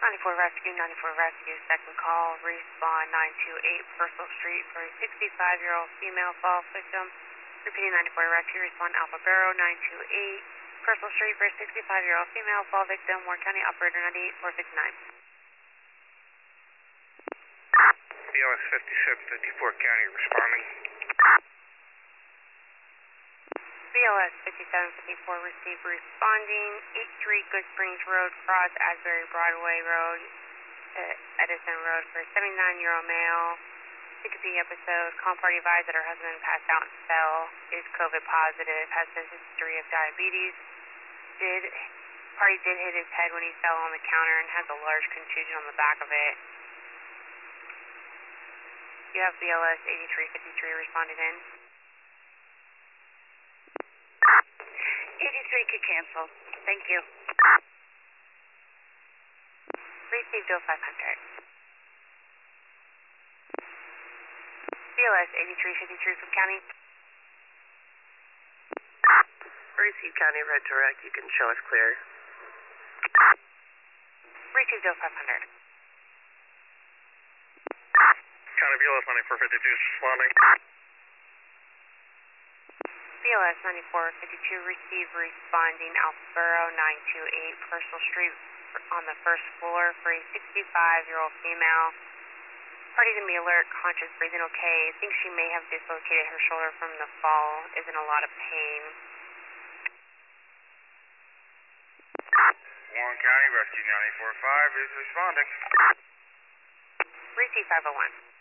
94 Rescue, second call, respond 928 Purcell Street for a 65-year-old female fall victim. Repeating 94 Rescue, respond Alpha Barrow 928 Purcell Street for a 65-year-old female fall victim. Warren County Operator 98459. BLS 5754 County responding. BLS 5754 receive responding 83 Good Springs Road, cross Asbury Broadway Road to Edison Road for a 79-year-old male. CTP episode, call party advised that her husband passed out and fell, is COVID positive, has a history of diabetes. Party did hit his head when he fell on the counter and has a large contusion on the back of it. You have BLS 8353 responded in. 83 could cancel. Thank you. Received 0500. BLS 8353 from County. Receive County Red Direct. You can show us clear. Received 0500. County BLS 9452 responding. BLS 9452 receive responding Alphabaro 928 Purcell Street on the first floor for a 65-year-old female. Party to be alert, conscious, breathing okay. Thinks she may have dislocated her shoulder from the fall. Is in a lot of pain. Warren County Rescue 945 is responding. Receive 501.